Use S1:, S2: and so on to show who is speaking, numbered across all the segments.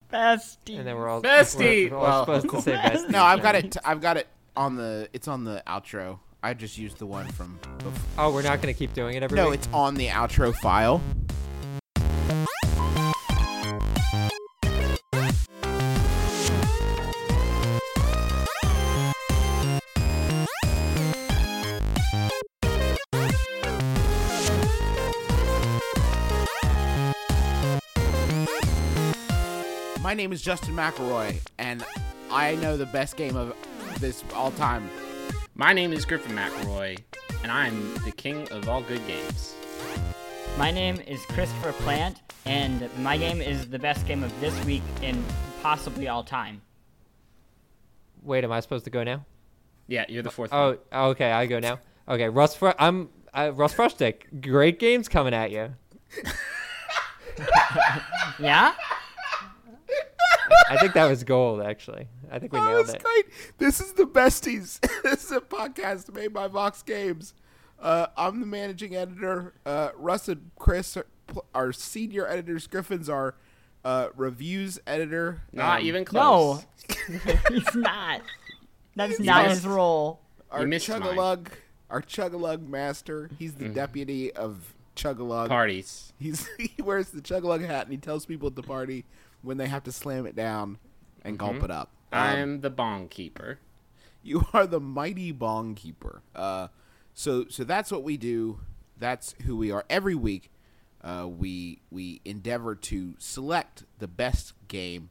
S1: Bestie.
S2: And then we're all
S3: Bestie!
S2: We're all
S3: Well,
S2: supposed to say bestie.
S4: No, I've got it. I've got it on the. It's on the outro. I just used the one from before.
S2: Oh, we're not gonna keep doing it every
S4: No,
S2: week?
S4: it's on the outro file. My name is Justin McElroy, and I know the best game of this all time.
S3: My name is Griffin McElroy, and I'm the king of all good games.
S1: My name is Christopher Plant, and my game is the best game of this week and possibly all time.
S2: Wait, am I supposed to go now?
S3: Yeah, you're the fourth one.
S2: Oh, okay, I go now. Okay, Russ Frushtick. Great games coming at you.
S1: Yeah?
S2: I think that was gold, actually. I think we nailed it.
S4: Great. This is the Besties. This is a podcast made by Vox Games. I'm the managing editor. Russ and Chris are senior editors. Griffin's our reviews editor.
S3: Not even close.
S1: No. He's not. That's not his role.
S4: Our
S3: You missed
S4: Chug-a-Lug master. He's the deputy of Chug-a-Lug.
S3: Parties.
S4: He wears the Chug-a-Lug hat, and he tells people at the party when they have to slam it down and gulp it up.
S3: I'm the bong keeper.
S4: You are the mighty bong keeper. So that's what we do. That's who we are. Every week, we endeavor to select the best game.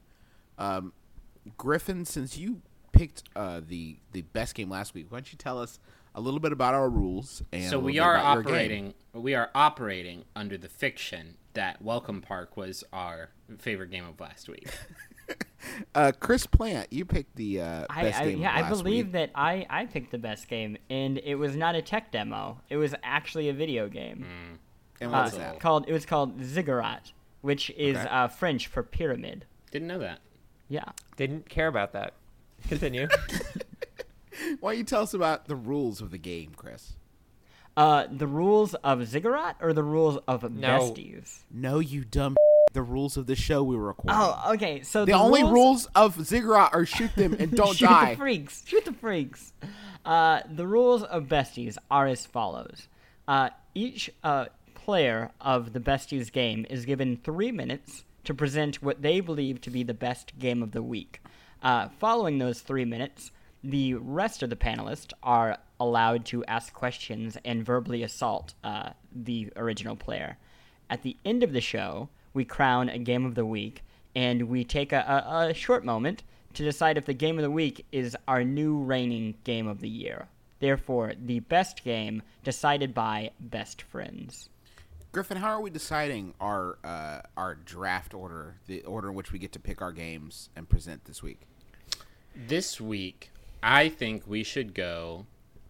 S4: Griffin, since you picked the best game last week, why don't you tell us a little bit about our rules? And
S3: So we are operating under the fiction that Welcome Park was our favorite game of last week.
S4: Chris Plant, you picked the best game of last
S1: I believe
S4: week.
S1: that I picked the best game, and it was not a tech demo. It was actually a video game.
S4: And what was that?
S1: It was called Ziggurat, which is French for pyramid.
S3: Didn't know that.
S1: Yeah.
S2: Didn't care about that. Continue.
S4: Why don't you tell us about the rules of the game, Chris?
S1: The rules of Ziggurat or the rules of Besties?
S4: No, you dumb. The rules of the show we were recording.
S1: Oh, okay. So
S4: the only rules of Ziggurat are shoot them and don't
S1: shoot
S4: die.
S1: The freaks. Shoot the freaks. The rules of Besties are as follows. Each player of the Besties game is given 3 minutes to present what they believe to be the best game of the week. Following those 3 minutes, the rest of the panelists are allowed to ask questions and verbally assault the original player. At the end of the show, we crown a game of the week, and we take a short moment to decide if the game of the week is our new reigning game of the year. Therefore, the best game decided by best friends.
S4: Griffin, how are we deciding our draft order, the order in which we get to pick our games and present this week?
S3: This week, I think we should go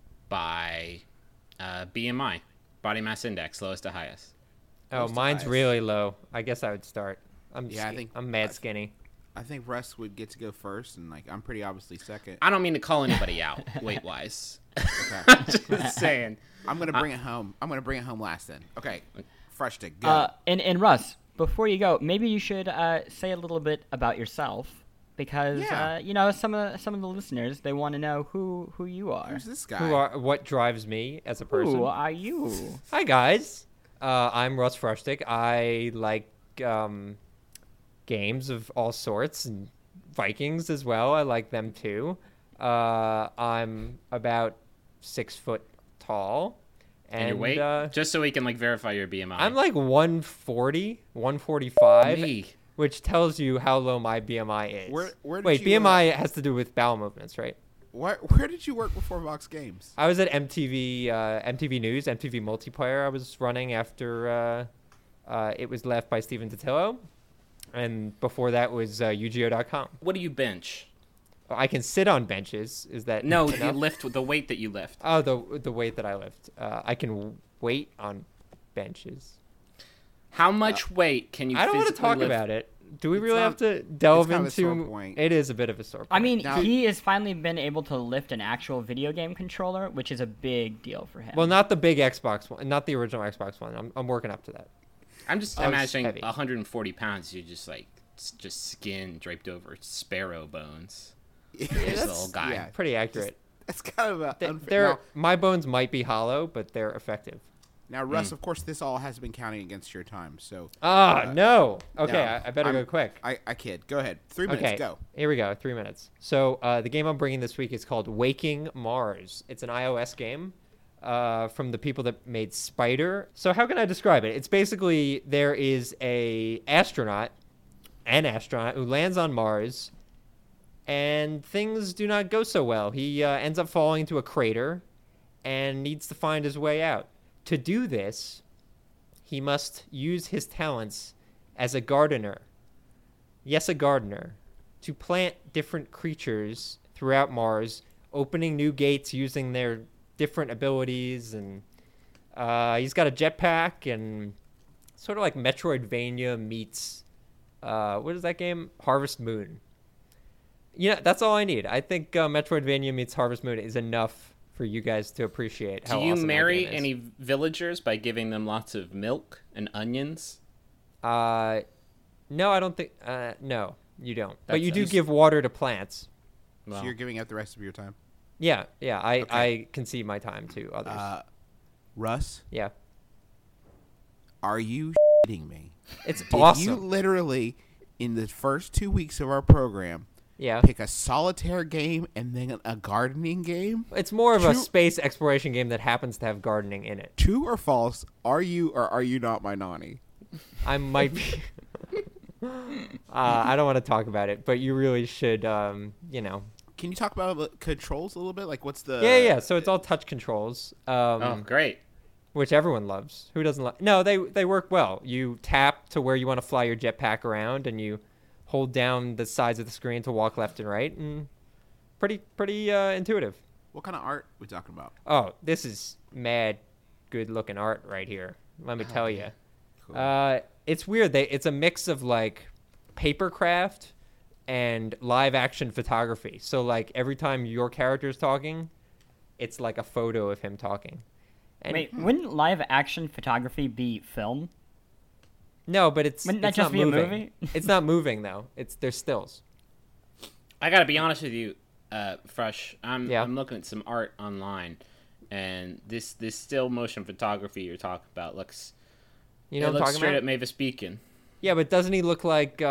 S3: by BMI, body mass index, lowest to highest.
S2: Oh, mine's really low. I guess I would start. I'm mad skinny.
S4: I think Russ would get to go first, and I'm pretty obviously second.
S3: I don't mean to call anybody out weight wise.
S4: Okay.
S3: Just saying.
S4: I'm gonna bring it home. I'm gonna bring it home last then. Okay, Frushtick, go.
S1: And Russ, before you go, maybe you should say a little bit about yourself, because some of the listeners, they want to know who you are.
S4: Who's this guy?
S2: What drives me as a person?
S1: Who are you?
S2: Hi guys, I'm Russ Frushtick. I like games of all sorts, and Vikings as well. I like them too. I'm about 6 foot tall.
S3: And your weight? Just so we can verify your BMI.
S2: I'm 140, 145.
S3: Me.
S2: Which tells you how low my BMI is.
S4: Where did
S2: Wait,
S4: you,
S2: BMI has to do with bowel movements, right?
S4: Where did you work before Vox Games?
S2: I was at MTV News, MTV Multiplayer. I was running after it was left by Steven Totillo. And before that was UGO.com.
S3: What do you bench?
S2: I can sit on benches. Is that
S3: No,
S2: enough?
S3: you lift the weight that you lift.
S2: Oh, the weight that I lift. I can wait on benches.
S3: How much weight can you
S2: I don't want to
S3: physically
S2: talk
S3: lift?
S2: about it. Do we really have to delve
S4: kind of a sore
S2: into
S4: point.
S2: it? Is a bit of a sore point.
S1: I mean,
S4: Now-
S1: he has finally been able to lift an actual video game controller, which is a big deal for him.
S2: Well, not the big Xbox one, not the original Xbox one. I'm working up to that.
S3: I'm just
S2: Oh, it's
S3: imagining
S2: heavy.
S3: 140 pounds. You just just skin draped over sparrow bones.
S4: Yeah,
S3: This little guy.
S4: yeah,
S2: Pretty accurate.
S4: that's kind of a
S2: Th-
S4: unfair.
S2: they're my bones might be hollow, but they're effective.
S4: Now, Russ, of course, this all has been counting against your time, so
S2: No. Okay,
S4: no,
S2: I better go
S4: I'm-
S2: quick.
S4: I kid. Go ahead. 3 minutes.
S2: Okay,
S4: Go.
S2: here we go. 3 minutes. So the game I'm bringing this week is called Waking Mars. It's an iOS game from the people that made Spider. So how can I describe it? It's basically there is an astronaut who lands on Mars, and things do not go so well. He ends up falling into a crater and needs to find his way out. To do this, he must use his talents as a gardener. Yes, a gardener. To plant different creatures throughout Mars, opening new gates using their different abilities. And he's got a jetpack and sort of like Metroidvania meets, what is that game? Harvest Moon. Yeah, that's all I need. I think Metroidvania meets Harvest Moon is enough for you guys to appreciate how
S3: Do you
S2: awesome that
S3: marry
S2: game is.
S3: any villagers by giving them lots of milk and onions?
S2: No, I don't think. No, you don't. But
S3: That's
S2: you do
S3: nice.
S2: give water to plants.
S3: Well,
S4: So you're giving up the rest of your time.
S2: Yeah. I
S4: Okay.
S2: concede my time to others.
S4: Russ,
S2: Yeah,
S4: are you shitting me?
S2: it's
S4: Did
S2: awesome.
S4: you literally, in the first 2 weeks of our program,
S2: Yeah,
S4: pick a solitaire game and then a gardening game?
S2: it's more of a
S4: True-
S2: space exploration game that happens to have gardening in it.
S4: True or false? Are you or are you not my nanny?
S2: I might be. I don't want to talk about it, but you really should.
S4: Can you talk about the controls a little bit? Like, what's the?
S2: Yeah. So it's all touch controls.
S3: oh, great.
S2: Which everyone loves. Who doesn't love? No, they work well. You tap to where you want to fly your jetpack around, and you hold down the sides of the screen to walk left and right, and pretty intuitive.
S4: What kind of art we talking about?
S2: Oh, this is mad good looking art right here. Let me tell you.
S4: Cool.
S2: It's weird. It's a mix of like papercraft and live action photography. So like every time your character is talking, it's like a photo of him talking. And
S1: Wait, wouldn't live action photography be film?
S2: no, but it's
S1: Wouldn't that
S2: it's
S1: just
S2: not
S1: be a
S2: moving.
S1: movie?
S2: It's not moving though. There's stills.
S3: I gotta be honest with you, Fresh.
S2: Yeah.
S3: I'm looking at some art online, and this still motion photography you're talking about looks.
S2: You know
S3: it
S2: what I'm
S3: looks
S2: talking
S3: straight
S2: about?
S3: up Mavis Beacon.
S2: Yeah, but doesn't he look like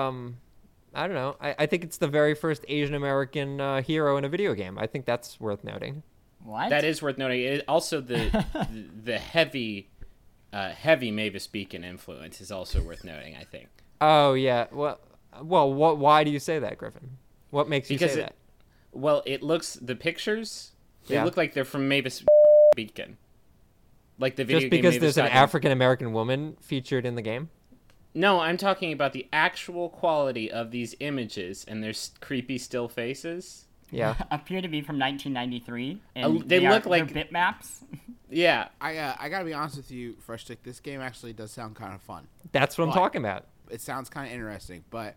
S2: I don't know. I think it's the very first Asian American hero in a video game. I think that's worth noting.
S1: What?
S3: That is worth noting. Also, the heavy Mavis Beacon influence is also worth noting. I think
S2: Oh yeah. Well, what? Why do you say that, Griffin? What makes you
S3: because
S2: say that?
S3: it looks the pictures. They
S2: Yeah.
S3: look like they're from Mavis Beacon, like the video
S2: Just
S3: game
S2: because
S3: Mavis
S2: there's an
S3: Beacon.
S2: African American woman featured in the game?
S3: No, I'm talking about the actual quality of these images and their creepy still faces.
S2: Yeah.
S1: appear to be from 1993, and
S3: they look
S1: they're
S3: like-
S1: bitmaps.
S3: Yeah,
S4: I gotta be honest with you, Fresh Stick. This game actually does sound kind of fun.
S2: That's what I'm
S4: But-
S2: talking about.
S4: It sounds kind of interesting, but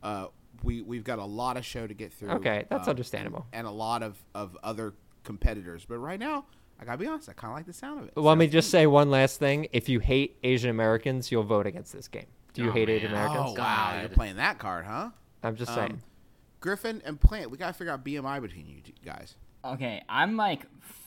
S4: we've got a lot of show to get through.
S2: Okay, that's understandable.
S4: and a lot of other competitors. But right now, I gotta be honest. I kind of like the sound of it.
S2: Let me
S4: Sounds
S2: just say one last thing. If you hate Asian Americans, you'll vote against this game. Do you
S3: Oh,
S2: hate
S3: man.
S2: Asian
S4: Oh
S2: Americans?
S4: wow,
S3: God.
S4: you're playing that card, huh?
S2: I'm just saying.
S4: Griffin and Plant, we gotta figure out BMI between you two guys.
S1: Okay, I'm like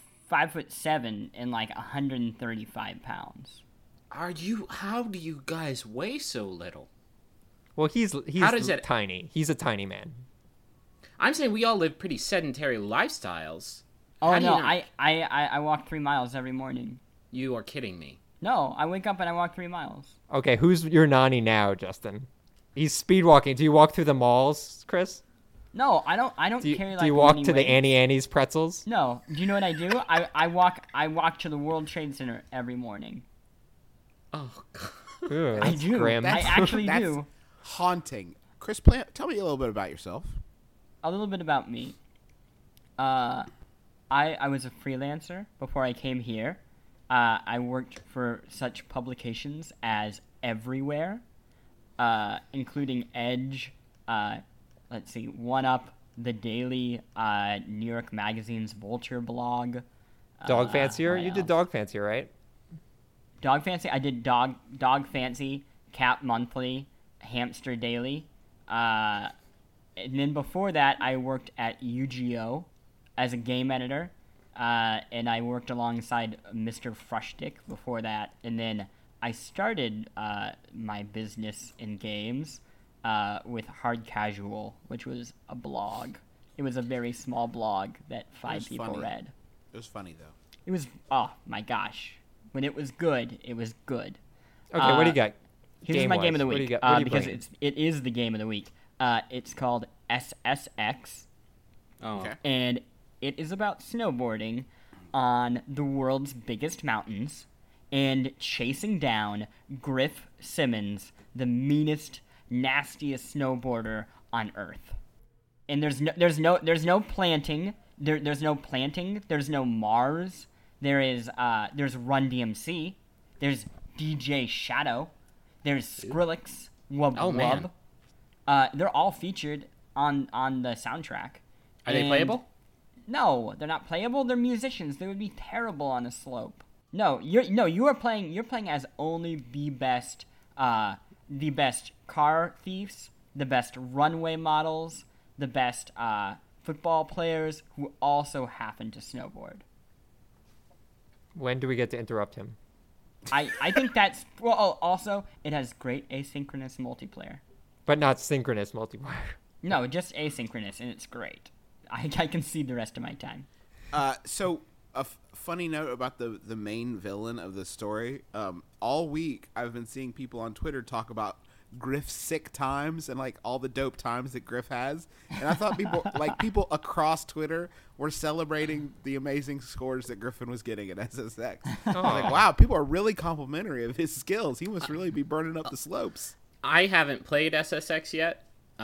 S1: 5'7" and like 135 pounds.
S3: are you? How do you guys weigh so little?
S2: Well, he's
S3: How does it-
S2: tiny. He's a tiny man.
S3: I'm saying we all live pretty sedentary lifestyles.
S1: Oh
S3: How do you
S1: no,
S3: not-
S1: I walk 3 miles every morning.
S3: You are kidding me.
S1: No, I wake up and I walk 3 miles.
S2: Okay, who's your nanny now, Justin? He's speed walking. Do you walk through the malls, Chris?
S1: No, I don't
S2: Do you,
S1: carry like.
S2: do you walk
S1: many
S2: to the
S1: weights.
S2: Annie Annie's pretzels?
S1: No, do you know what I do? I walk to the World Trade Center every morning.
S3: Oh God.
S2: Ooh,
S1: I
S2: that's
S1: do.
S2: grim.
S1: I actually
S4: that's
S1: do.
S4: haunting. Chris Plant, tell me a little bit about yourself.
S1: A little bit about me. I was a freelancer before I came here. I worked for such publications as Everywhere, including Edge, let's see, One Up, The Daily, New York Magazine's Vulture blog.
S2: Dog Fancier?
S1: what
S2: You did
S1: else?
S2: Dog Fancier, right?
S1: Dog Fancy. I did Dog Fancy, Cat Monthly, Hamster Daily. And then before that, I worked at UGO as a game editor, and I worked alongside Mr. Frushtick before that. And then I started my business in games with Hard Casual, which was a blog. It was a very small blog that 5 people
S4: funny.
S1: read.
S4: It was funny though.
S1: It was, oh my gosh. When it was good, it was good.
S2: Okay, what do you got?
S1: Here's my game of the
S2: What do
S1: week,
S2: you got? What are you
S1: because
S2: bringing?
S1: it is the game of the week. It's called SSX,
S3: Oh,
S4: Okay.
S1: and it is about snowboarding on the world's biggest mountains and chasing down Griff Simmons, the meanest, nastiest snowboarder on Earth. And there's no planting. There's no planting. There's no Mars. There's Run DMC. There's DJ Shadow. There's Skrillex. Wub
S3: Oh, man.
S1: Wub. They're all featured on the soundtrack.
S3: Are they
S1: And-
S3: playable?
S1: No, they're not playable. They're musicians. They would be terrible on a slope. You are playing. You're playing as only the best car thieves, the best runway models, the best football players who also happen to snowboard.
S2: When do we get to interrupt him?
S1: I think that's well. Also, it has great asynchronous multiplayer.
S2: But not synchronous multiplayer.
S1: No, just asynchronous, and it's great. I can see the rest of my time.
S4: So a funny note about the main villain of the story. All week I've been seeing people on Twitter talk about Griff's sick times and like all the dope times that Griff has, and I thought people across Twitter were celebrating the amazing scores that Griffin was getting at SSX. I was like, wow, people are really complimentary of his skills. He must really be burning up the slopes.
S3: I haven't played SSX yet,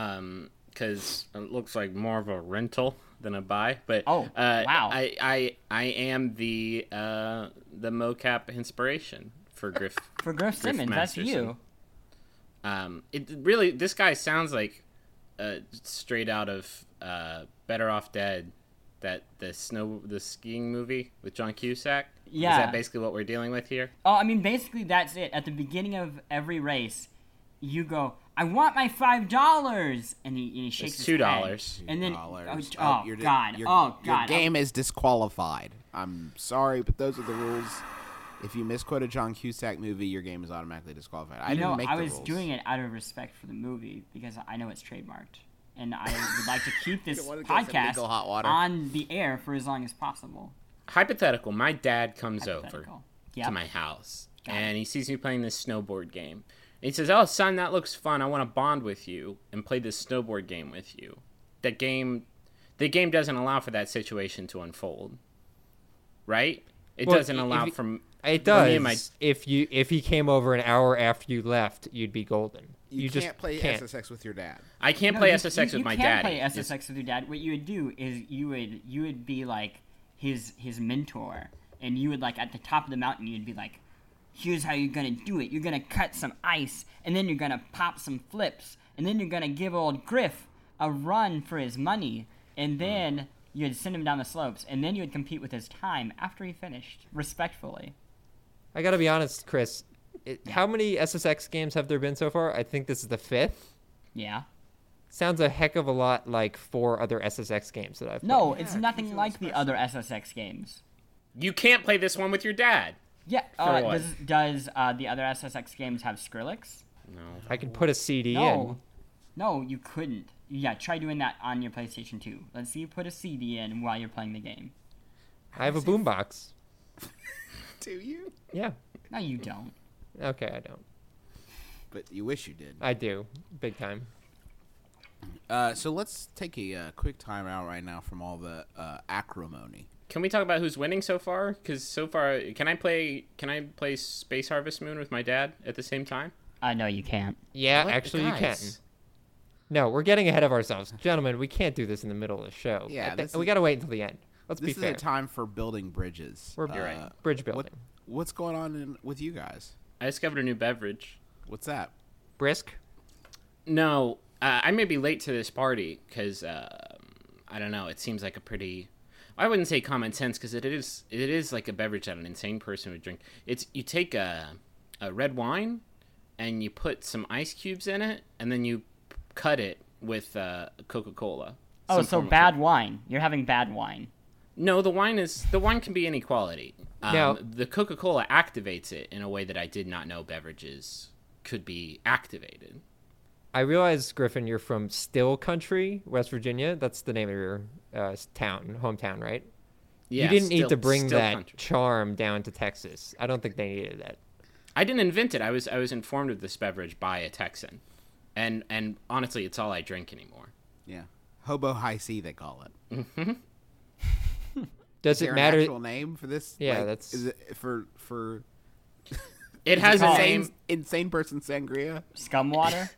S3: because it looks like more of a rental than a buy. But
S1: Oh, wow.
S3: I am the mocap inspiration for Griff.
S1: For Griff Simmons, that's
S3: Masterson.
S1: you.
S3: It really, this guy sounds like straight out of Better Off Dead, the skiing movie with John Cusack.
S1: Yeah.
S3: Is that basically what we're dealing with here?
S1: Oh, I mean, basically that's it. At the beginning of every race, you go, "I want my $5," and he shakes
S3: It's
S1: his
S3: $2.
S1: head. And then,
S4: $2.
S1: oh
S4: Your
S1: god,
S4: Your game is disqualified. I'm sorry, but those are the rules. If you misquote a John Cusack movie, your game is automatically disqualified. I didn't make
S1: I
S4: the
S1: was
S4: rules.
S1: doing it out of respect for the movie because I know it's trademarked, and I would like to keep this
S4: wanna get some
S1: podcast
S4: legal hot water.
S1: on the air for as long as possible.
S3: Hypothetical, my dad comes over
S1: Hypothetical.
S3: to
S1: Yep.
S3: my house,
S1: Got it.
S3: and he sees me playing this snowboard game. And he says, "Oh, son, that looks fun. I want to bond with you and play this snowboard game with you." The game doesn't allow for that situation to unfold, right? It
S2: Well,
S3: doesn't allow
S2: if-
S3: from
S2: It
S3: for me
S2: does.
S3: and my-
S2: If he came over an hour after you left, you'd be golden.
S4: You
S2: just
S4: can't play
S2: can't.
S4: SSX with your dad.
S3: I can't
S1: No,
S3: play
S1: you-
S3: SSX
S1: you
S3: with my
S1: can
S3: dad.
S1: play SSX with your dad. What you would do is you would be like his mentor, and you would like at the top of the mountain you'd be like, "Here's how you're gonna do it. You're gonna cut some ice, and then you're gonna pop some flips, and then you're gonna give old Griff a run for his money, and then you'd send him down the slopes, and then you would compete with his time after he finished, respectfully."
S2: I gotta be honest, Chris. How many SSX games have there been so far? I think this is the 5th.
S1: Yeah.
S2: Sounds a heck of a lot like 4 other SSX games that I've played.
S1: No, it's
S4: Yeah,
S1: nothing
S4: keep it
S1: like the
S4: special.
S1: other SSX games.
S3: You can't play this one with your dad.
S1: Yeah.
S3: For what?
S1: Does the other SSX games have Skrillex?
S3: No.
S2: I can put a CD
S1: No. No, you couldn't. Yeah, try doing that on your PlayStation 2. Let's see you put a CD in while you're playing the game.
S2: in. I have a boombox.
S4: Do you?
S2: Yeah.
S1: No, you don't.
S2: Okay, I don't.
S4: But you wish you did.
S2: I do. Big time.
S4: So let's take a quick time out right now from all the acrimony.
S3: Can we talk about who's winning so far? Because so far, can I play Space Harvest Moon with my dad at the same time?
S1: No, you can't.
S2: Yeah,
S3: What?
S2: actually you can.
S3: Guys.
S2: No, we're getting ahead of ourselves. Gentlemen, we can't do this in the middle of the show.
S4: Yeah, this
S2: we
S4: is-
S2: got to wait until the end. Let's be
S4: This is
S2: fair.
S4: a time for building bridges.
S2: We're
S3: You're right.
S2: bridge building.
S4: What's going on with you guys?
S3: I discovered a new beverage.
S4: What's that?
S2: Brisk?
S3: No, I may be late to this party because I don't know. It seems like a pretty. I wouldn't say common sense because it is like a beverage that an insane person would drink. It's you take a red wine and you put some ice cubes in it and then you cut it with Coca-Cola.
S1: Oh,
S3: Some
S1: so
S3: form of
S1: bad wine. You're having bad wine.
S3: No, the wine can be any quality.
S2: Now-
S3: The Coca-Cola activates it in a way that I did not know beverages could be activated.
S2: I realize, Griffin, you're from Still Country, West Virginia. That's the name of your hometown, right?
S3: Yeah,
S2: You didn't need to bring
S3: Still
S2: that
S3: Country.
S2: charm down to Texas. I don't think they needed that.
S3: I didn't invent it. I was informed of this beverage by a Texan, and honestly, it's all I drink anymore.
S4: Yeah. Hobo High C, they call it.
S2: Does
S4: Is there
S2: it matter?
S4: an actual name for this?
S2: Yeah, that's-
S4: Is it for
S3: It has a name.
S4: insane person sangria?
S1: Scumwater?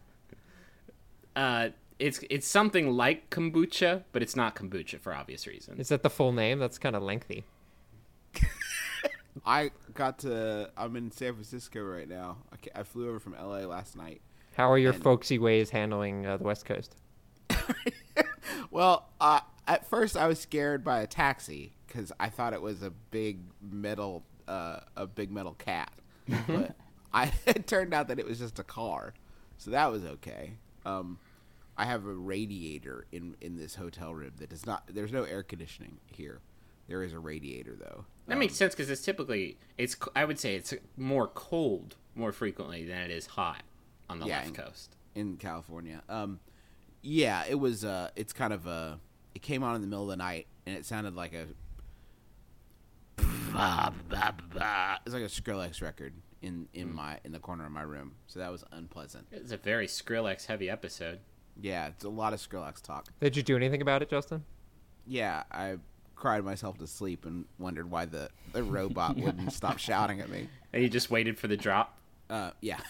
S3: It's something like kombucha, but it's not kombucha for obvious reasons.
S2: Is that the full name? That's kind of lengthy.
S4: I'm in San Francisco right now. I flew over from LA last night.
S2: How are your
S4: And-
S2: folksy ways handling the West Coast?
S4: Well, at first I was scared by a taxi because I thought it was a big metal cat, but it turned out that it was just a car, so that was okay. I have a radiator in this hotel room that does not. There's no air conditioning here. There is a radiator though.
S3: That makes sense because I would say it's more cold more frequently than it is hot on the left coast.
S4: In California. Yeah, it was. It's kind of it came on in the middle of the night, and it sounded like a. It's like a Skrillex record in the corner of my room, so that was unpleasant.
S3: It's a very Skrillex heavy episode.
S4: Yeah, it's a lot of Skrillex talk.
S2: Did you do anything about it, Justin?
S4: Yeah, I cried myself to sleep and wondered why the robot wouldn't stop shouting at me.
S3: And you just waited for the drop.
S4: Yeah.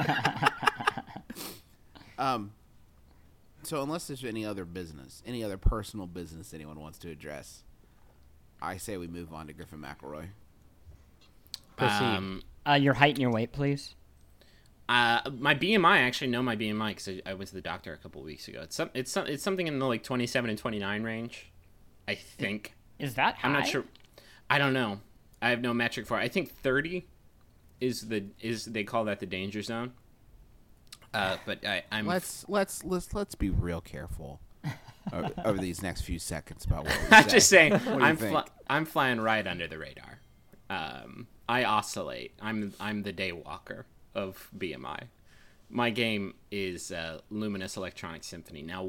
S4: So unless there's any other personal business anyone wants to address, I say we move on to Griffin McElroy.
S2: Proceed.
S1: Your height and your weight, please.
S3: My BMI, I actually know my BMI because I went to the doctor a couple weeks ago. It's something in the like 27 and 29 range, I think.
S1: Is that high?
S3: I'm not sure. I don't know. I have no metric for it. I think 30 is they call that the danger zone. But I'm
S4: Let's be real careful over these next few seconds about what we
S3: I'm
S4: say.
S3: just saying
S4: What do you think?
S3: I'm flying right under the radar. I oscillate. I'm the day walker of BMI. My game is Luminous Electronic Symphony. Now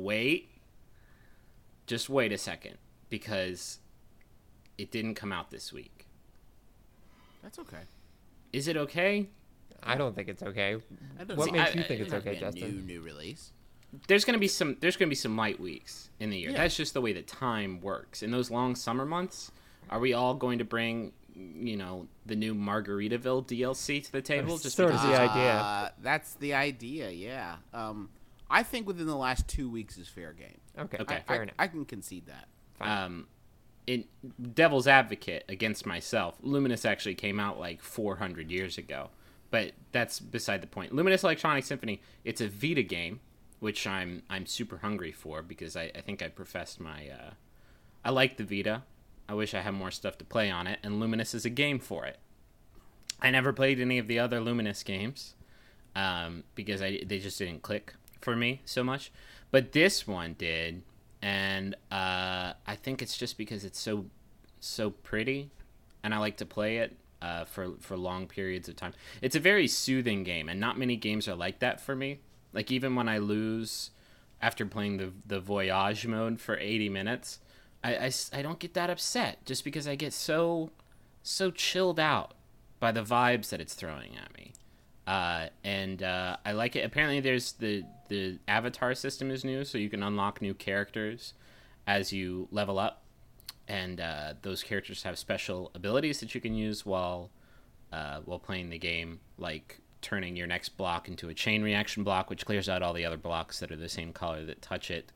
S3: just wait a second, because it didn't come out this week.
S4: That's okay.
S3: Is it okay?
S2: I don't think it's okay.
S4: That
S2: What
S4: doesn't-
S2: makes you
S3: I-
S2: think
S4: It's
S2: it's
S4: not gonna
S2: okay,
S4: be a
S2: Justin?
S4: new release.
S3: There's gonna be some light weeks in the year.
S4: Yeah.
S3: That's just the way that time works. In those long summer months, are we all going to bring, the new Margaritaville DLC to the table? Just
S2: sort
S3: because
S2: of the idea.
S4: That's the idea. Yeah. I think within the last 2 weeks is fair game.
S2: Okay,
S3: Okay.
S2: fair enough.
S4: I can concede that.
S3: in devil's advocate against myself, Luminous actually came out like 400 years ago, but that's beside the point. Luminous Electronic Symphony, it's a Vita game, which I'm super hungry for, because I think I professed my I like the Vita. I wish I had more stuff to play on it, and Luminous is a game for it. I never played any of the other Luminous games because they just didn't click for me so much, but this one did. And I think it's just because it's so pretty, and I like to play it for long periods of time. It's a very soothing game, and not many games are like that for me. Like, even when I lose after playing the Voyage mode for 80 minutes, I don't get that upset, just because I get so chilled out by the vibes that it's throwing at me. And I like it. Apparently there's the avatar system is new, so you can unlock new characters as you level up, and those characters have special abilities that you can use while playing the game, like turning your next block into a chain reaction block, which clears out all the other blocks that are the same color that touch it.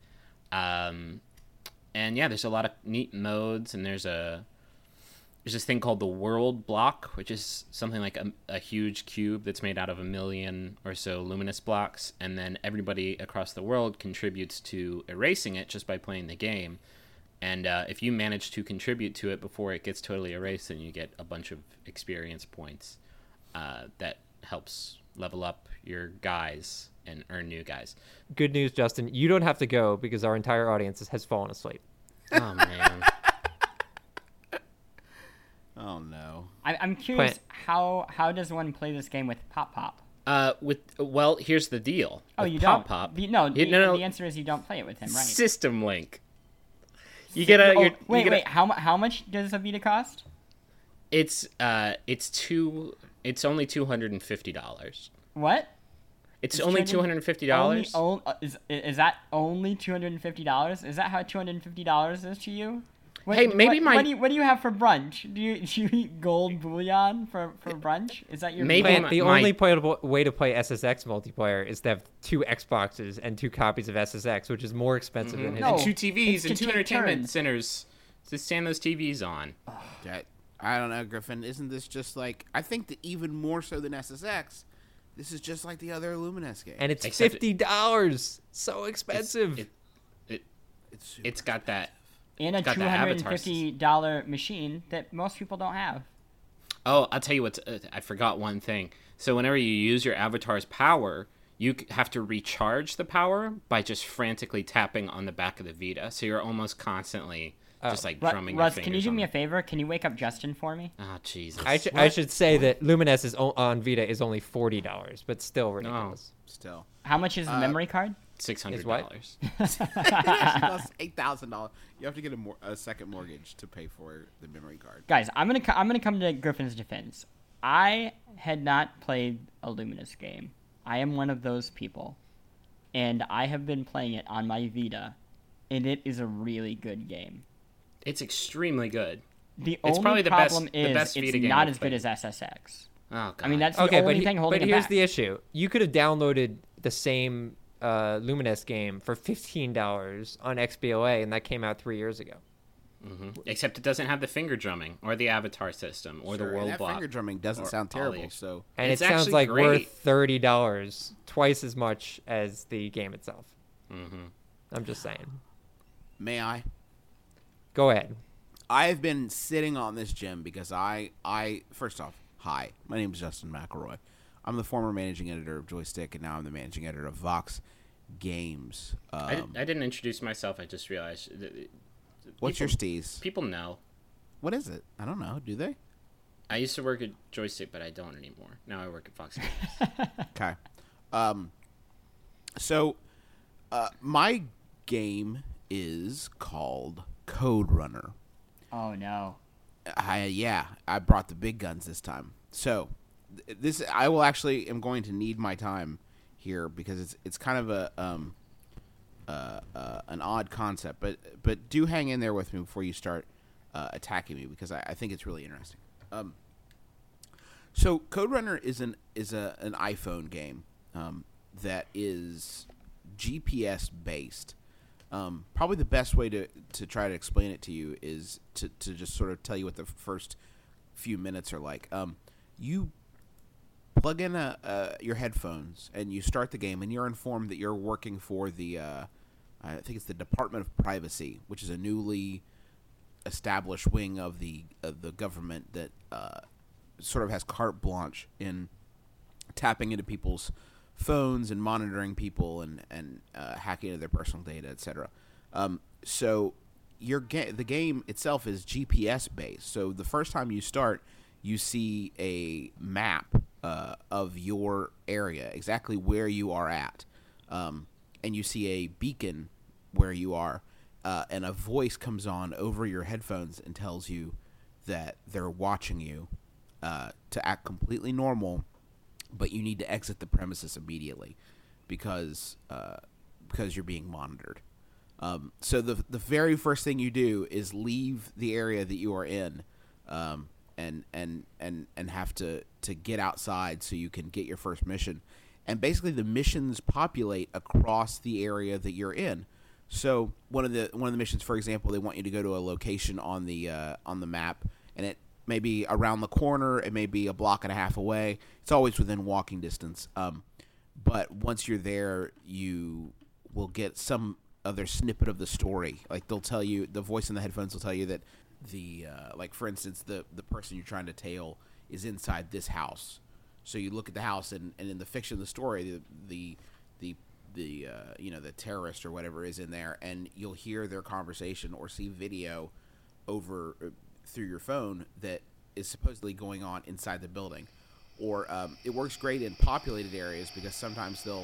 S3: And yeah, there's a lot of neat modes, and there's this thing called the world block, which is something like a huge cube that's made out of 1 million or so luminous blocks, and then everybody across the world contributes to erasing it just by playing the game. And if you manage to contribute to it before it gets totally erased, then you get a bunch of experience points that helps level up your guys and earn new guys.
S2: Good news, Justin. You don't have to go because our entire audience has fallen asleep.
S3: Oh man.
S4: Oh no.
S1: I'm curious, how does one play this game with Pop Pop?
S3: Here's the deal.
S1: Oh,
S3: With
S1: you
S3: Pop
S1: don't.
S3: Pop.
S1: No,
S3: no.
S1: the answer is you don't play it with him, right?
S3: System Link. You get a.
S1: Oh,
S3: you're-
S1: wait,
S3: you get a-
S1: wait. How much does a Vita cost?
S3: It's only $250.
S1: What?
S3: It's only $250.
S1: Is that only $250? Is that how $250 is to you? What,
S3: Hey, maybe
S1: what do you have for brunch? Do you eat gold bullion for brunch? Is that your
S3: Maybe
S1: meal?
S2: Plant, the only playable way to play SSX multiplayer is to have 2 Xboxes and 2 copies of SSX, which is more expensive than his.
S1: No.
S3: And 2 TVs
S1: it's
S3: and
S1: to
S3: 2
S1: take
S3: entertainment
S1: turns.
S3: centers to stand those TVs on.
S4: I don't know, Griffin. Isn't this just like? I think that even more so than SSX, this is just like the other Lumines game.
S2: And it's
S3: Except
S2: $50. So expensive.
S3: It's got that.
S1: And a
S3: got the Avatar
S1: $250 machine that most people don't have.
S3: Oh, I'll tell you what. I forgot one thing. So whenever you use your avatar's power, you have to recharge the power by just frantically tapping on the back of the Vita. So you're almost constantly just like drumming your
S1: Russ,
S3: fingers.
S1: can you do
S3: on
S1: me a
S3: it.
S1: favor? Can you wake up Justin for me?
S3: Oh, Jesus.
S2: I should say that Lumines is on Vita is only $40, but still ridiculous.
S4: Still,
S1: How much is the memory card?
S3: $600.
S4: it costs $8,000. You have to get a second mortgage to pay for the memory card.
S1: Guys, I'm gonna come to Griffin's defense. I had not played a Luminous game. I am one of those people, and I have been playing it on my Vita, and it is a really good game.
S3: It's extremely good.
S1: The
S3: It's
S1: only
S3: probably the
S1: problem
S3: best
S1: is
S3: Vita game
S1: not
S3: I've
S1: as good
S3: played.
S1: as SSX.
S3: Oh, God.
S1: I mean, that's the
S2: Okay,
S1: only thing holding
S2: but
S1: it
S2: here's
S1: back.
S2: the issue. You could have downloaded the same Lumines game for $15 on XBLA, and that came out 3 years ago.
S3: Except it doesn't have the finger drumming or the avatar system or the
S4: Sure,
S3: world
S4: and that
S3: block.
S4: finger drumming doesn't
S3: or
S4: sound
S3: all
S4: terrible.
S3: these.
S4: So
S2: And
S3: It's
S2: it sounds
S3: actually
S2: like
S3: great.
S2: worth $30, twice as much as the game itself. I'm just saying.
S4: may I?
S2: Go ahead.
S4: I have been sitting on this gem because I first off, hi, my name is Justin McElroy. I'm the former managing editor of Joystick, and now I'm the managing editor of Vox Games.
S3: I didn't introduce myself. I just realized.
S4: What's your steez?
S3: People know.
S4: What is it? I don't know. Do they?
S3: I used to work at Joystick, but I don't anymore. Now I work at Fox Games.
S4: Okay. So, my game is called Code Runner.
S1: Oh no.
S4: I brought the big guns this time. So, this I will actually am going to need my time here because it's kind of an odd concept, but do hang in there with me before you start attacking me because I think it's really interesting. So Code Runner is an iPhone game that is GPS based. Probably the best way to try to explain it to you is to just sort of tell you what the first few minutes are like. You plug in your headphones and you start the game, and you're informed that you're working for the I think it's the Department of Privacy, which is a newly established wing of the government that sort of has carte blanche in tapping into people's phones and monitoring people and hacking into their personal data, etc. So the game itself is GPS based. So the first time you start, you see a map of your area, exactly where you are at, and you see a beacon where you are, and a voice comes on over your headphones and tells you that they're watching you to act completely normal, but you need to exit the premises immediately because you're being monitored. So the very first thing you do is leave the area that you are in, and have to get outside so you can get your first mission. And basically the missions populate across the area that you're in. So one of the missions, for example, they want you to go to a location on the map, and it may be around the corner, it may be a block and a half away. It's always within walking distance. But once you're there, you will get some other snippet of the story. Like they'll tell you, the voice in the headphones will tell you that like for instance, the person you're trying to tail is inside this house. So you look at the house, and in the fiction of the story, the terrorist or whatever is in there, and you'll hear their conversation or see video over through your phone that is supposedly going on inside the building. Or it works great in populated areas because sometimes they'll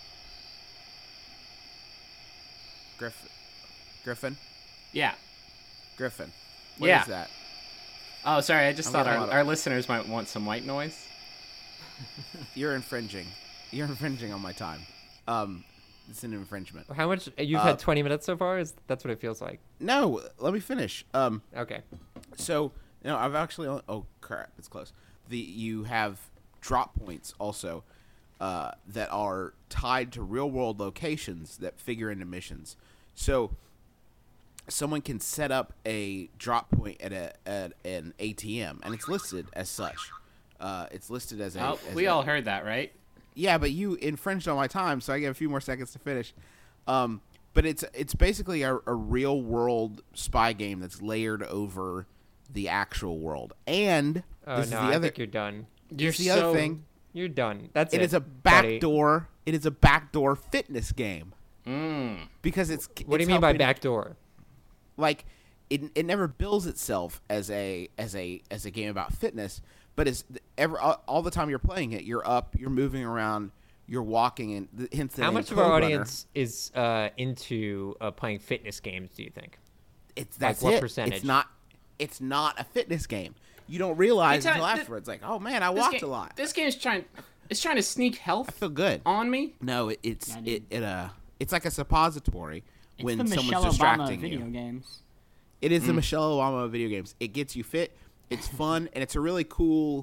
S4: Griffin.
S3: Yeah.
S4: Griffin. What
S3: Yeah.
S4: is that?
S3: Oh, sorry. I just
S4: I'm
S3: thought
S4: getting a lot of-
S3: our listeners might want some white noise.
S4: You're infringing. You're infringing on my time. It's an infringement.
S2: How much? You've had 20 minutes so far? That's what it feels like.
S4: No, let me finish.
S2: Okay.
S4: So, I've actually oh crap, it's close. You have drop points also that are tied to real world locations that figure into missions. So, someone can set up a drop point at an ATM, and it's listed as such. It's listed as a.
S3: Oh, we all heard that, right?
S4: Yeah, but you infringed on my time, so I get a few more seconds to finish. But it's basically a real world spy game that's layered over the actual world. And
S2: Oh
S4: this
S2: no,
S4: is the
S2: I
S4: other.
S2: think you're done.
S3: You're
S4: The other thing.
S2: You're done. That's it.
S4: It is a
S2: buddy.
S4: backdoor. It is a backdoor fitness game because it's.
S2: What do you mean by backdoor?
S4: Like it never bills itself as a game about fitness, but it's all the time you're playing it, you're up, you're moving around, you're walking, and hence the
S2: How
S4: name
S2: much of
S4: Code
S2: our
S4: Runner.
S2: audience is into playing fitness games, do you think?
S4: That's
S2: what
S4: it.
S2: percentage?
S4: It's not a fitness game. You don't realize
S3: It's not-
S4: until
S3: th-
S4: afterwards. Like, oh man, I
S3: This
S4: walked
S3: game,
S4: a lot.
S3: This game is trying to sneak health
S4: I feel good.
S3: on me.
S4: No, it's like a suppository
S1: It's
S4: when
S1: the
S4: someone's
S1: Michelle Obama
S4: distracting
S1: video
S4: you.
S1: games.
S4: It is the Michelle Obama of video games. It gets you fit. It's fun, and it's a really cool.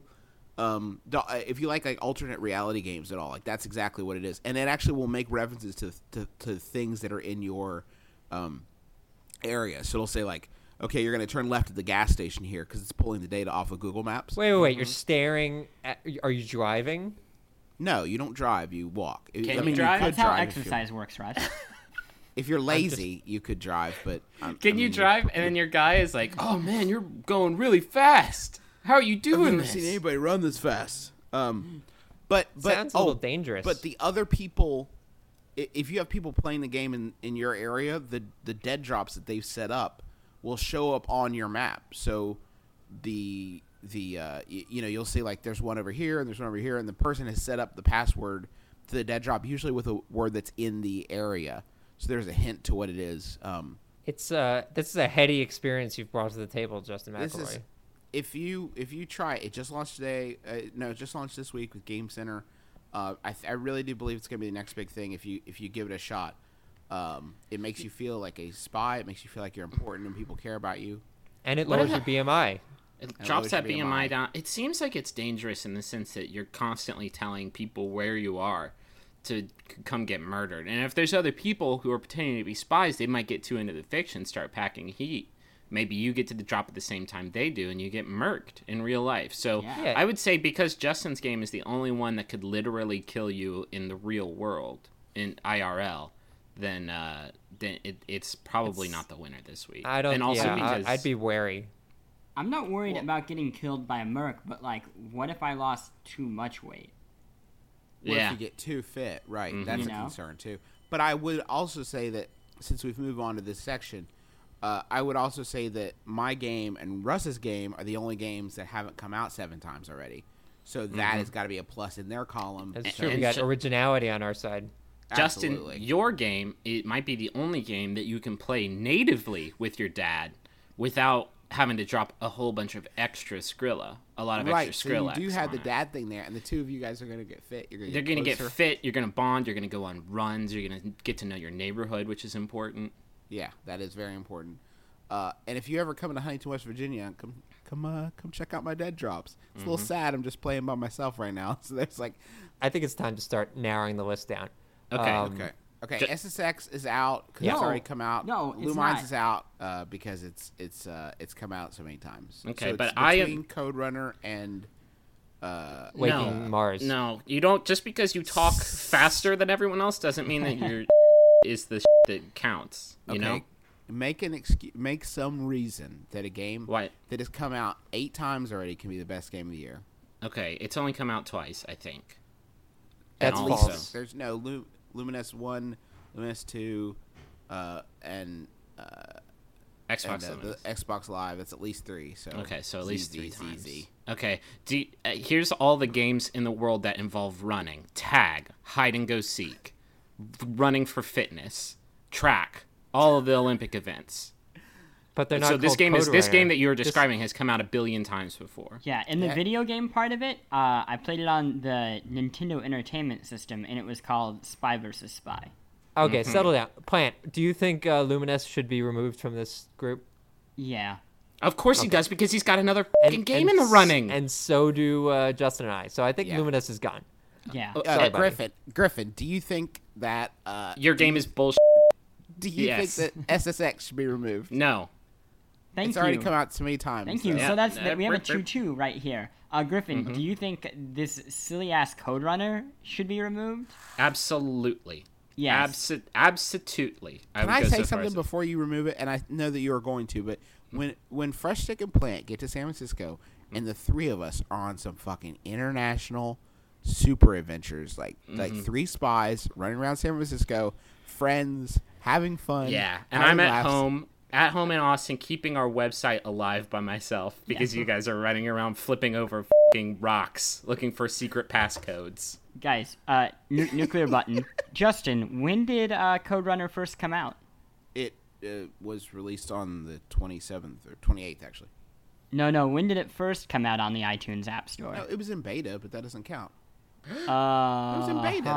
S4: If you like alternate reality games at all, like that's exactly what it is, and it actually will make references to things that are in your area. So it'll say like, okay, you're going to turn left at the gas station here because it's pulling the data off of Google Maps.
S2: Wait. You're staring at. Are you driving?
S4: No, you don't drive. You walk.
S3: Can
S4: I
S3: you
S4: mean,
S3: drive?
S4: you could
S1: That's how
S4: drive
S1: exercise works, Rush.
S4: if you're lazy. You could drive, but
S3: Can you drive? And then your guy is like, "Oh man, you're going really fast. How are you
S4: I've
S3: doing
S4: never
S3: this?"
S4: seen anybody run this fast. But
S2: Sounds a little dangerous.
S4: But the other people, if you have people playing the game in your area, the dead drops that they've set up will show up on your map. So you'll see like there's one over here and there's one over here, and the person has set up the password to the dead drop, usually with a word that's in the area. So there's a hint to what it is.
S2: This is a heady experience you've brought to the table, Justin
S4: This
S2: McElroy.
S4: is if you try it, just launched today. No, it just launched this week with Game Center. I really do believe it's gonna be the next big thing if you give it a shot. It makes you feel like a spy. It makes you feel like you're important and people care about you.
S2: And it
S3: What
S2: lowers
S3: if
S2: your BMI.
S3: It
S4: And
S3: drops
S4: lowers
S3: that
S4: your
S3: BMI
S4: BMI.
S3: down. It seems like it's dangerous in the sense that you're constantly telling people where you are to come get murdered. And if there's other people who are pretending to be spies, they might get too into the fiction, start packing heat. Maybe you get to the drop at the same time they do, and you get murked in real life. So
S1: Yeah.
S3: I would say because Justin's game is the only one that could literally kill you in the real world, in IRL, then it's probably not the winner this week.
S2: I don't.
S3: And also because
S2: I'd be wary.
S1: I'm not worried about getting killed by a merc, but like, what if I lost too much weight?
S4: What
S3: Yeah.
S4: if you get too fit? Right,
S3: Mhm.
S4: that's
S1: You
S4: a
S1: know?
S4: concern too. But I would also say that since we've moved on to this section, I would also say that my game and Russ's game are the only games that haven't come out 7 times already. So that has got to be a plus in their column.
S2: That's
S3: And-
S2: true. We
S3: and
S2: got
S3: Ju-
S2: originality on our side.
S3: Justin,
S4: Absolutely.
S3: your game, it might be the only game that you can play natively with your dad without having to drop a whole bunch of extra Skrilla. A lot of
S4: Right,
S3: extra
S4: so you
S3: Skrillex.
S4: do have the
S3: on it.
S4: dad thing there, and the two of you guys are going to get fit. You're
S3: They're
S4: going to
S3: get fit, you're going to bond, you're going to go on runs, you're going to get to know your neighborhood, which is important.
S4: Yeah, that is very important. And if you ever come to Huntington, West Virginia, come check out my dead drops. It's a little sad. I'm just playing by myself right now. So there's like,
S2: I think it's time to start narrowing the list down.
S3: Okay.
S4: okay,
S3: Ju-
S4: SSX is out because
S2: Yeah.
S4: it's
S1: No.
S4: already come out.
S1: No, it's
S4: Lumines
S1: not.
S4: is out because it's come out so many times.
S3: Okay,
S4: so it's
S3: but I am-
S4: between Code Runner and
S2: Waking Mars.
S3: No, you don't. Just because you talk faster than everyone else doesn't mean that you're is the that counts. You know
S4: make an excuse, make some reason that a game
S3: What?
S4: that has come out 8 times already can be the best game of the year.
S3: Okay, it's only come out twice, I think.
S2: That's
S3: And
S2: false.
S3: also-
S4: There's no Luminous 1, Luminous 2, and
S3: Xbox
S4: the
S3: Limited.
S4: Xbox Live. It's at least 3. So
S3: Okay, so at least 3
S4: Z.
S3: times. Okay, here's all the games in the world that involve running: tag, hide and go seek, running for fitness, track, all of the Olympic events.
S2: But they're not.
S3: So this
S2: called
S3: game
S2: Code
S3: this
S2: Runner.
S3: game that you were
S2: This-
S3: describing has come out 1 billion times before.
S1: Yeah, in the
S4: Yeah.
S1: video game part of it, I played it on the Nintendo Entertainment System, and it was called Spy vs. Spy.
S2: Okay,
S3: Mm-hmm.
S2: settle down. Plant. Do you think Luminous should be removed from this group?
S1: Yeah.
S3: Of course he does, because he's got another fucking game in the running.
S2: And so do Justin and I. So I think
S4: Yeah.
S2: Luminous is gone.
S1: Yeah.
S2: Sorry, buddy.
S4: Griffin, do you think that
S3: Your game is bullshit.
S4: do you
S3: Yes.
S4: think that SSX should be removed?
S3: No.
S1: Thank
S4: It's
S1: you.
S4: already come out so many times.
S1: Thank you.
S3: Yeah.
S1: So that's
S3: Yeah,
S1: we have a
S3: rip, rip.
S1: 2-2 right here. Griffin,
S3: Mm-hmm.
S1: do you think this silly ass Code Runner should be removed?
S3: Absolutely.
S1: Yes.
S3: Absolutely.
S4: Can
S3: would
S4: I
S3: go
S4: say
S3: so far
S4: something
S3: as-
S4: before you remove it? And I know that you are going to, but when Fresh Stick and Plant get to San Francisco, and the three of us are on some fucking international super adventures, like 3 spies running around San Francisco, friends having fun.
S3: Yeah, and
S4: having
S3: I'm
S4: laughs.
S3: at home in Austin, keeping our website alive by myself because you guys are running around flipping over fucking rocks looking for secret passcodes.
S1: Guys, nuclear button. Justin, when did Code Runner first come out?
S4: It was released on the 27th or 28th, actually.
S1: No. When did it first come out on the iTunes App Store?
S4: No, it was in beta, but that doesn't count. It
S1: It
S4: was in beta.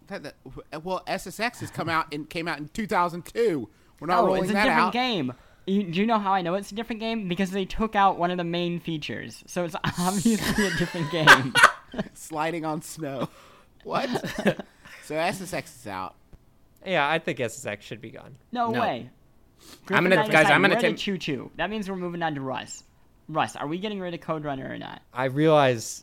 S4: Well, SSX came out in 2002. We're not
S1: Oh,
S4: rolling
S1: it's a
S4: that
S1: different
S4: out.
S1: game. Do you know how I know it's a different game? Because they took out one of the main features, so it's obviously a different game.
S4: Sliding on snow. What? So SSX is out.
S2: Yeah, I think SSX should be gone.
S1: No,
S3: No.
S1: way.
S3: I'm
S1: Griffin,
S3: gonna-
S1: I
S3: guys,
S1: decide
S3: I'm gonna
S1: we're at a
S3: take-
S1: 2-2. That means we're moving on to Russ. Russ, are we getting rid of Code Runner or not?
S2: I realize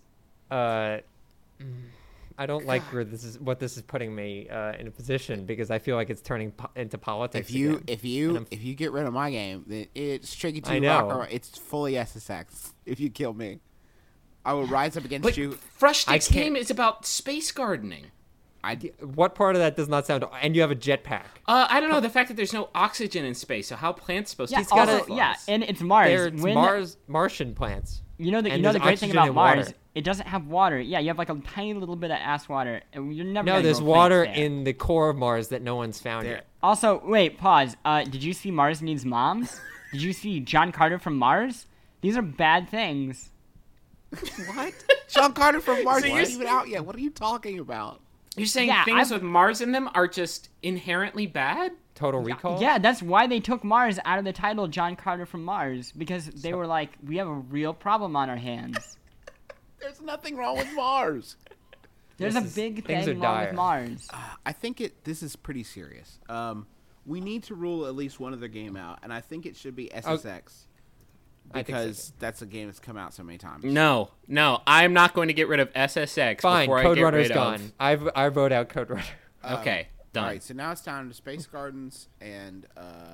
S2: I don't like where what this is putting me in a position because I feel like it's turning into politics. again. And I'm-
S4: If you get rid of my game, then it's tricky to
S2: I know.
S4: rock. It's fully SSX. If you kill me, I will rise up against
S3: But
S4: you.
S3: Fresh Stick's
S2: can't-
S3: game is about space gardening.
S2: What part of that does not sound? And you have a jetpack.
S3: I don't know, the fact that there's no oxygen in space, so how plants supposed
S1: Yeah,
S3: to camouflage?
S1: and it's Mars.
S2: There's
S1: When-
S2: Martian plants.
S1: You know the
S2: and
S1: great
S2: there's
S1: thing
S2: oxygen
S1: about
S2: in
S1: Mars,
S2: water.
S1: it doesn't have water. Yeah, you have like a tiny little bit of ass water, and you're never.
S2: No,
S1: gonna
S2: there's
S1: grow
S2: water
S1: plants there.
S2: in the core of Mars that no one's found
S4: There.
S2: yet.
S1: Also, wait, pause. Did you see Mars Needs Moms? Did you see John Carter from Mars? These are bad things.
S4: What? Sean Carter from Mars
S3: So
S4: isn't
S3: you're-
S4: even out yet. What are you talking about?
S3: You're saying
S1: Yeah,
S3: things
S1: I've-
S3: with Mars in them are just inherently bad?
S2: Total Recall.
S1: Yeah, that's why they took Mars out of the title John Carter from Mars, because they were like, we have a real problem on our hands.
S4: There's nothing wrong with Mars.
S1: There's
S2: This
S1: a
S2: is-
S1: big
S2: things
S1: thing
S2: are
S1: wrong
S2: dire.
S1: with Mars.
S4: I think this is pretty serious. We need to rule at least one other game out, and I think it should be SSX.
S2: I think so,
S4: Because that's a game that's come out so many times.
S3: No, I'm not going to get rid of SSX
S2: Fine.
S3: before I
S2: Code
S3: get
S2: Runner's
S3: rid
S2: gone. I vote out Code Runner.
S3: of... Okay, done.
S4: All right, so now it's time to Space Gardens and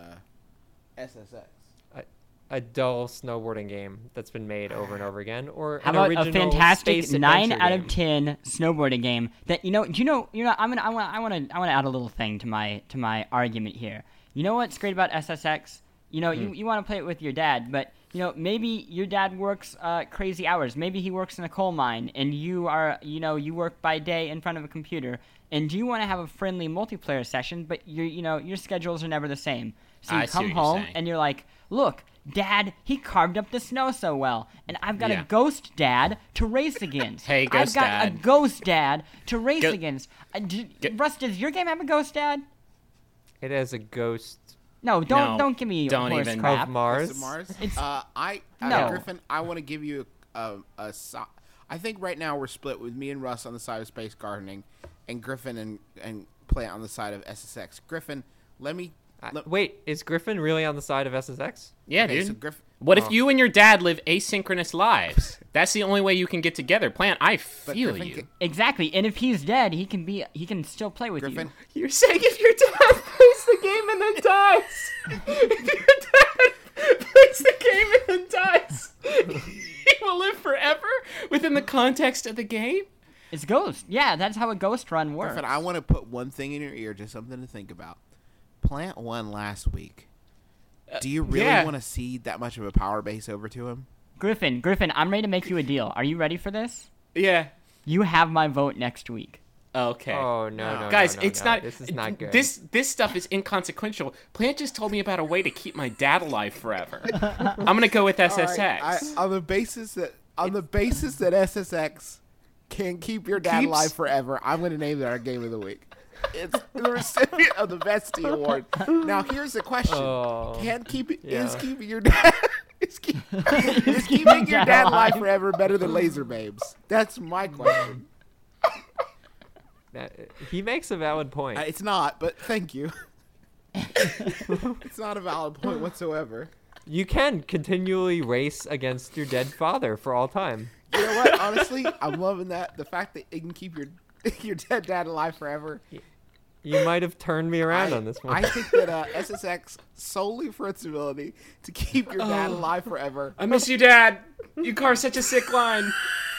S4: SSX.
S2: A dull snowboarding game that's been made over and over again, or
S1: How
S2: an
S1: about
S2: original
S1: a fantastic
S2: space
S1: 9
S2: adventure
S1: out of
S2: game.
S1: 10 snowboarding game that I want to add a little thing to my argument here. You know what's great about SSX? You want to play it with your dad, but maybe your dad works crazy hours. Maybe he works in a coal mine, and you you work by day in front of a computer, and you want to have a friendly multiplayer session, but your schedules are never the same. So you
S3: I see
S1: come
S3: what you're
S1: home
S3: saying.
S1: and you're like, look, Dad, he carved up the snow so well, and I've got
S3: Yeah.
S1: a ghost dad to race against.
S3: Hey,
S1: I've
S3: ghost
S1: got a
S3: dad.
S1: ghost dad to race
S3: Go-
S1: against. Russ, does your game have a ghost dad?
S2: It has a ghost
S1: No, don't give me
S3: don't
S1: horse
S3: even.
S1: crap.
S2: of Mars.
S4: Is it Mars?
S1: It's- No.
S4: Griffin, I want to give you I think right now we're split with me and Russ on the side of Space Gardening, and Griffin and Plant on the side of SSX. Griffin, let me.
S2: Wait, is Griffin really on the side of SSX?
S3: Yeah,
S4: Okay,
S3: dude.
S4: so Griffin.
S3: What if you and your dad live asynchronous lives? That's the only way you can get together. Plant, I feel
S4: Griffin
S3: you.
S4: can-
S1: Exactly, and if he's dead, he can still play with
S4: Griffin,
S1: you.
S3: You're saying if your dad plays the game and then dies, if your dad plays the game and then dies, he will live forever within the context of the game?
S1: It's Ghost. Yeah, that's how a Ghost run works.
S4: Griffin, I want to put one thing in your ear, just something to think about. Plant won last week. Do you really
S3: yeah.
S4: want to cede that much of a power base over to him?
S1: Griffin, I'm ready to make you a deal. Are you ready for this?
S3: Yeah.
S1: You have my vote next week.
S3: Okay.
S2: Oh no,
S3: Guys,
S2: no,
S3: it's
S2: no.
S3: not.
S2: This is not good.
S3: This stuff is inconsequential. Plant just told me about a way to keep my dad alive forever. I'm gonna go with SSX.
S4: All right, on the basis that SSX can keep your dad alive forever, I'm going to name that our game of the week. It's the recipient of the Bestie Award. Now, here's the question: is keeping your dad is keeping your dad alive forever better than Laser Babes? That's my question.
S2: He makes a valid point.
S4: It's not, but thank you. It's not a valid point whatsoever.
S2: You can continually race against your dead father for all time.
S4: You know what? Honestly, I'm loving that. The fact that it can keep your dead dad alive forever.
S2: You might have turned me around on this one.
S4: I think that SSX, solely for its ability to keep your dad alive forever.
S3: I miss you, Dad. You carved such a sick line.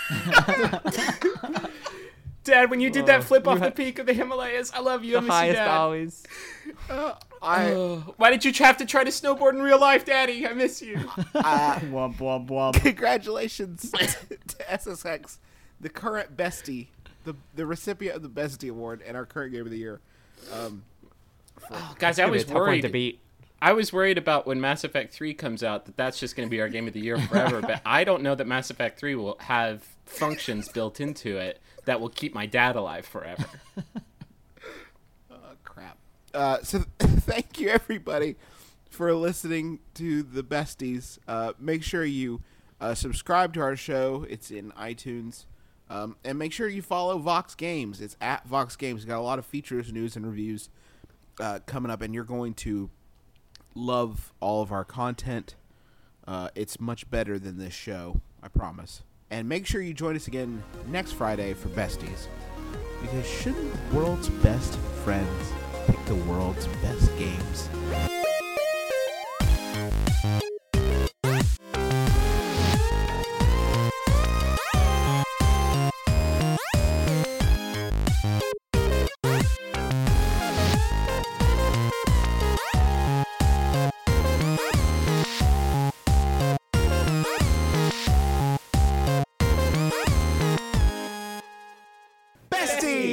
S3: Dad, when you did that flip off the peak of the Himalayas, I love you. I
S2: The
S3: miss you,
S2: highest
S3: Dad.
S2: ollies.
S3: Why did you have to try to snowboard in real life, Daddy? I miss you.
S1: Womp womp womp.
S4: Congratulations to SSX, the current bestie, the recipient of the Bestie Award and our current game of the year.
S3: Guys, I
S2: It's
S3: was
S2: gonna be a tough one to
S3: worried.
S2: beat.
S3: I was worried about when Mass Effect 3 comes out that's just going to be our game of the year forever. But I don't know that Mass Effect 3 will have functions built into it that will keep my dad alive forever.
S4: Crap. So thank you everybody for listening to the Besties. Make sure you subscribe to our show. It's in iTunes. And make sure you follow Vox Games. It's at Vox Games. We've got a lot of features, news, and reviews coming up, and you're going to love all of our content. It's much better than this show, I promise. And make sure you join us again next Friday for Besties. Because shouldn't the world's best friends pick the world's best games? Besties!